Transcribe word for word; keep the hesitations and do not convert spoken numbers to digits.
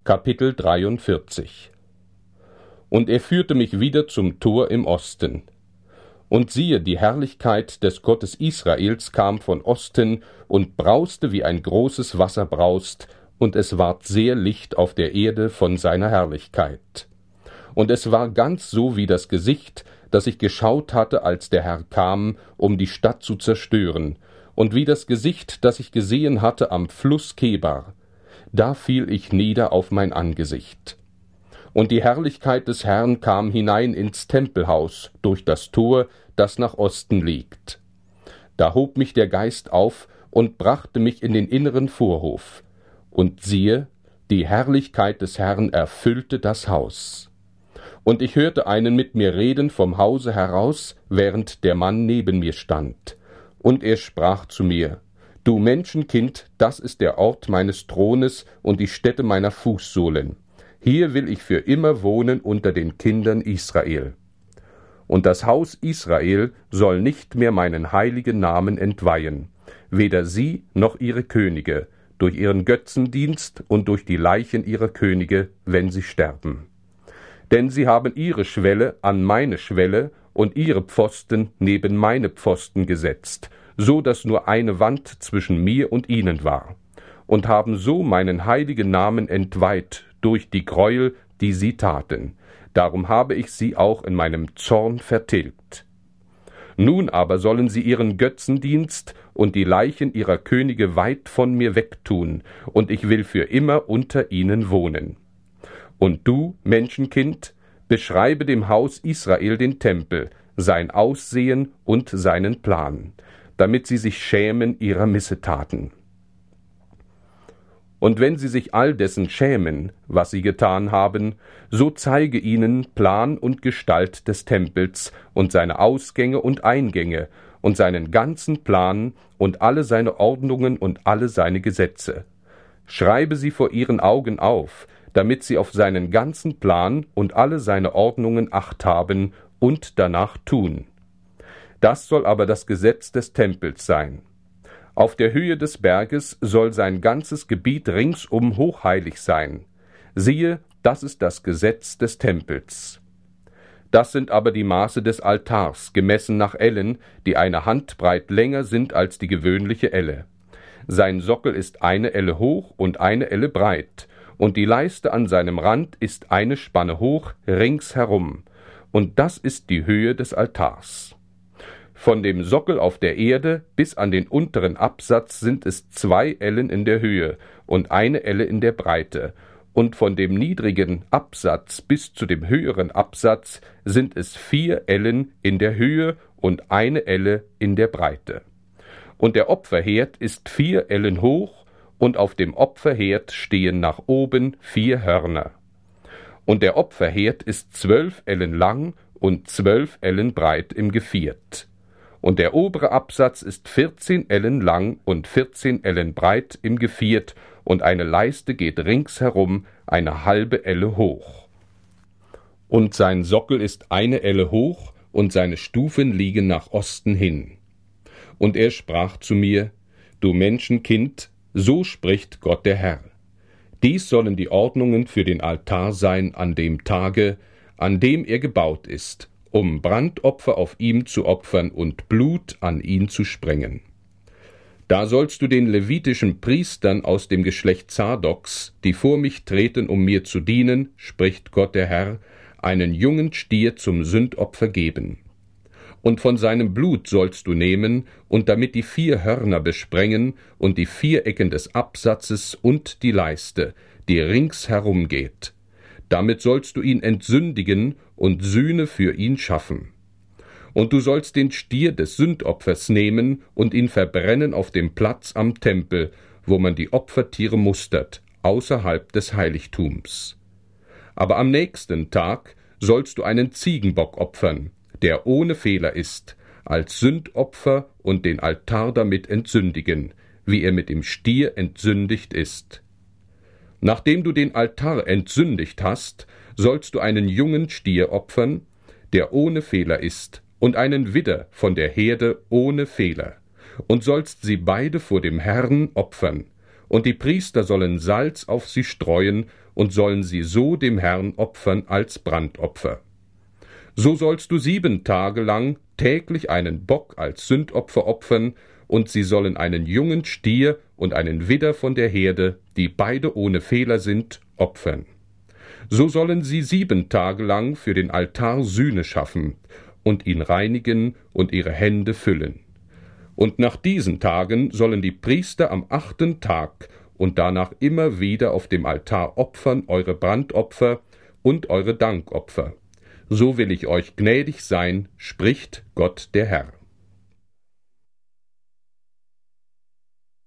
Kapitel dreiundvierzig. Und er führte mich wieder zum Tor im Osten. Und siehe, die Herrlichkeit des Gottes Israels kam von Osten und brauste, wie ein großes Wasser braust, und es ward sehr Licht auf der Erde von seiner Herrlichkeit. Und es war ganz so wie das Gesicht, das ich geschaut hatte, als der Herr kam, um die Stadt zu zerstören, und wie das Gesicht, das ich gesehen hatte am Fluss Kebar. Da fiel ich nieder auf mein Angesicht. Und die Herrlichkeit des Herrn kam hinein ins Tempelhaus durch das Tor, das nach Osten liegt. Da hob mich der Geist auf und brachte mich in den inneren Vorhof. Und siehe, die Herrlichkeit des Herrn erfüllte das Haus. Und ich hörte einen mit mir reden vom Hause heraus, während der Mann neben mir stand. Und er sprach zu mir: Du Menschenkind, das ist der Ort meines Thrones und die Stätte meiner Fußsohlen. Hier will ich für immer wohnen unter den Kindern Israel. Und das Haus Israel soll nicht mehr meinen heiligen Namen entweihen, weder sie noch ihre Könige, durch ihren Götzendienst und durch die Leichen ihrer Könige, wenn sie sterben. Denn sie haben ihre Schwelle an meine Schwelle und ihre Pfosten neben meine Pfosten gesetzt, so dass nur eine Wand zwischen mir und ihnen war, und haben so meinen heiligen Namen entweiht durch die Gräuel, die sie taten. Darum habe ich sie auch in meinem Zorn vertilgt. Nun aber sollen sie ihren Götzendienst und die Leichen ihrer Könige weit von mir wegtun, und ich will für immer unter ihnen wohnen. Und du, Menschenkind, beschreibe dem Haus Israel den Tempel, sein Aussehen und seinen Plan, damit sie sich schämen ihrer Missetaten. Und wenn sie sich all dessen schämen, was sie getan haben, so zeige ihnen Plan und Gestalt des Tempels und seine Ausgänge und Eingänge und seinen ganzen Plan und alle seine Ordnungen und alle seine Gesetze. Schreibe sie vor ihren Augen auf, damit sie auf seinen ganzen Plan und alle seine Ordnungen Acht haben und danach tun. Das soll aber das Gesetz des Tempels sein. Auf der Höhe des Berges soll sein ganzes Gebiet ringsum hochheilig sein. Siehe, das ist das Gesetz des Tempels. Das sind aber die Maße des Altars, gemessen nach Ellen, die eine Handbreit länger sind als die gewöhnliche Elle. Sein Sockel ist eine Elle hoch und eine Elle breit, und die Leiste an seinem Rand ist eine Spanne hoch ringsherum, und das ist die Höhe des Altars. Von dem Sockel auf der Erde bis an den unteren Absatz sind es zwei Ellen in der Höhe und eine Elle in der Breite, und von dem niedrigen Absatz bis zu dem höheren Absatz sind es vier Ellen in der Höhe und eine Elle in der Breite. Und der Opferherd ist vier Ellen hoch, und auf dem Opferherd stehen nach oben vier Hörner. Und der Opferherd ist zwölf Ellen lang und zwölf Ellen breit im Geviert. Und der obere Absatz ist vierzehn Ellen lang und vierzehn Ellen breit im Geviert, und eine Leiste geht ringsherum eine halbe Elle hoch. Und sein Sockel ist eine Elle hoch, und seine Stufen liegen nach Osten hin. Und er sprach zu mir: Du Menschenkind, so spricht Gott der Herr. Dies sollen die Ordnungen für den Altar sein an dem Tage, an dem er gebaut ist, um Brandopfer auf ihm zu opfern und Blut an ihn zu sprengen. Da sollst du den levitischen Priestern aus dem Geschlecht Zadoks, die vor mich treten, um mir zu dienen, spricht Gott der Herr, einen jungen Stier zum Sündopfer geben. Und von seinem Blut sollst du nehmen und damit die vier Hörner besprengen und die vier Ecken des Absatzes und die Leiste, die ringsherum geht. Damit sollst du ihn entsündigen und Sühne für ihn schaffen. Und du sollst den Stier des Sündopfers nehmen und ihn verbrennen auf dem Platz am Tempel, wo man die Opfertiere mustert, außerhalb des Heiligtums. Aber am nächsten Tag sollst du einen Ziegenbock opfern, der ohne Fehler ist, als Sündopfer und den Altar damit entsündigen, wie er mit dem Stier entsündigt ist. Nachdem du den Altar entsündigt hast, sollst du einen jungen Stier opfern, der ohne Fehler ist, und einen Widder von der Herde ohne Fehler, und sollst sie beide vor dem Herrn opfern, Und die Priester sollen Salz auf sie streuen und sollen sie so dem Herrn opfern als Brandopfer. So sollst du sieben Tage lang täglich einen Bock als Sündopfer opfern, und sie sollen einen jungen Stier und einen Widder von der Herde, die beide ohne Fehler sind, opfern. So sollen sie sieben Tage lang für den Altar Sühne schaffen und ihn reinigen und ihre Hände füllen. Und nach diesen Tagen sollen die Priester am achten Tag und danach immer wieder auf dem Altar opfern eure Brandopfer und eure Dankopfer. So will ich euch gnädig sein, spricht Gott der Herr.